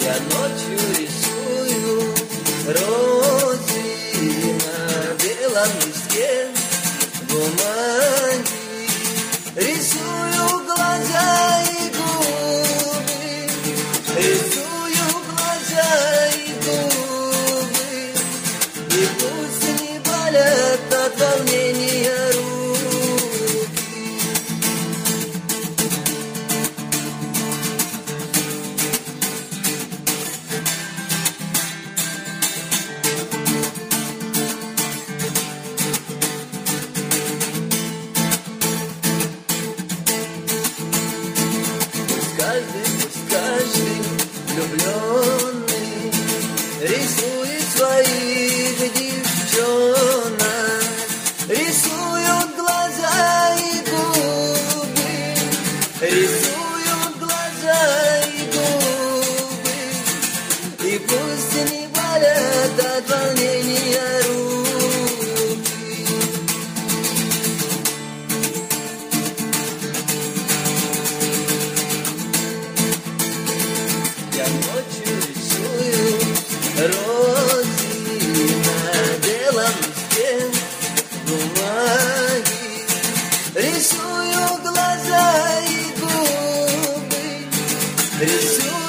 Я ночью рисую розы на белом листе бумаги, рисую глаза и губы, рисую глаза и губы, и пусть не болят от волнения руки. Каждый влюбленный рисует своих девчонок, рисуют глаза и губы, рисуют глаза и губы, и пусть не болят от волнения руки. Я ночью рисую розы на белом листе бумаги, рисую глаза и губы, рисую